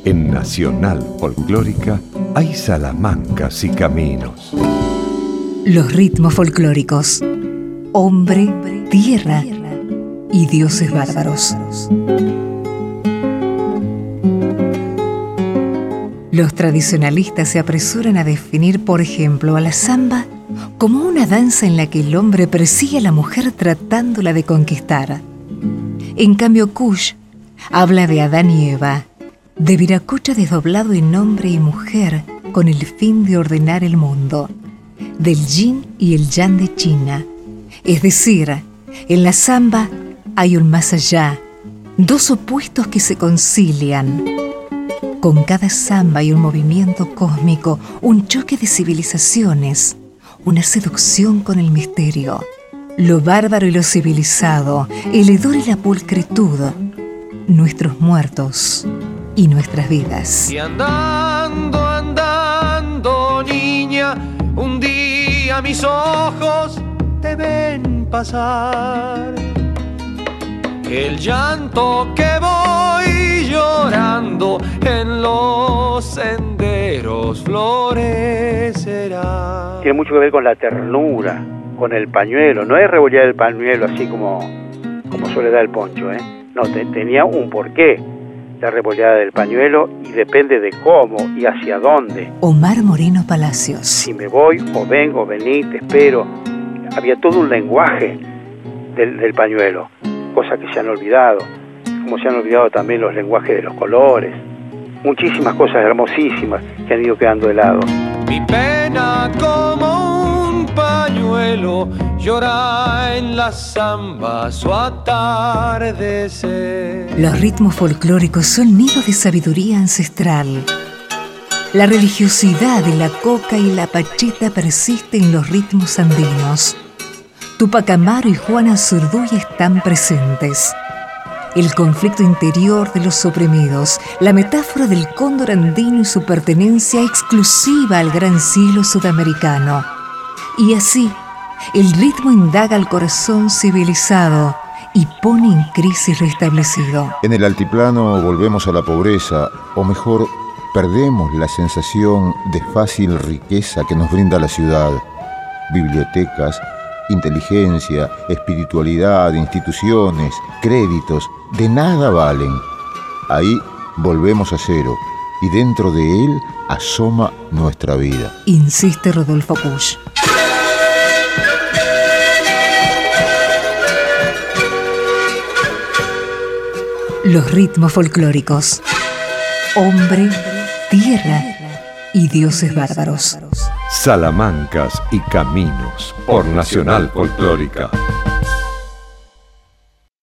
En Nacional Folclórica hay salamancas y caminos. Los ritmos folclóricos. Hombre, tierra y dioses bárbaros. Los tradicionalistas se apresuran a definir, por ejemplo, a la samba como una danza en la que el hombre persigue a la mujer tratándola de conquistar. En cambio, Kush habla de Adán y Eva, de Viracocha desdoblado en hombre y mujer con el fin de ordenar el mundo, del yin y el yang de China. Es decir, en la samba hay un más allá, dos opuestos que se concilian. Con cada samba hay un movimiento cósmico, un choque de civilizaciones, una seducción con el misterio, lo bárbaro y lo civilizado, el hedor y la pulcritud, nuestros muertos y nuestras vidas. Y andando, andando, niña, un día mis ojos te ven pasar. El llanto que voy llorando en los senderos florecerá. Tiene mucho que ver con la ternura, con el pañuelo. No es revolear el pañuelo así como suele dar el poncho, ¿eh? No, tenía un porqué la revoleada del pañuelo y depende de cómo y hacia dónde. Omar Moreno Palacios. Si me voy o vengo, vení, te espero. Había todo un lenguaje del pañuelo, cosas que se han olvidado, como se han olvidado también los lenguajes de los colores, muchísimas cosas hermosísimas que han ido quedando de lado. Mi pena como un pañuelo llora en las zambas su atardecer. Los ritmos folclóricos son nidos de sabiduría ancestral. La religiosidad de la coca y la pachita persiste en los ritmos andinos. Tupac Amaru y Juana Zurduy están presentes. El conflicto interior de los oprimidos, la metáfora del cóndor andino y su pertenencia exclusiva al gran cielo sudamericano. Y así, el ritmo indaga al corazón civilizado y pone en crisis lo establecido. En el altiplano volvemos a la pobreza, o mejor, perdemos la sensación de fácil riqueza que nos brinda la ciudad. Bibliotecas, inteligencia, espiritualidad, instituciones, créditos, de nada valen. Ahí volvemos a cero y dentro de él asoma nuestra vida. Insiste Rodolfo Kush. Los ritmos folclóricos. Hombre, tierra y dioses bárbaros. Salamancas y caminos por Nacional Folclórica.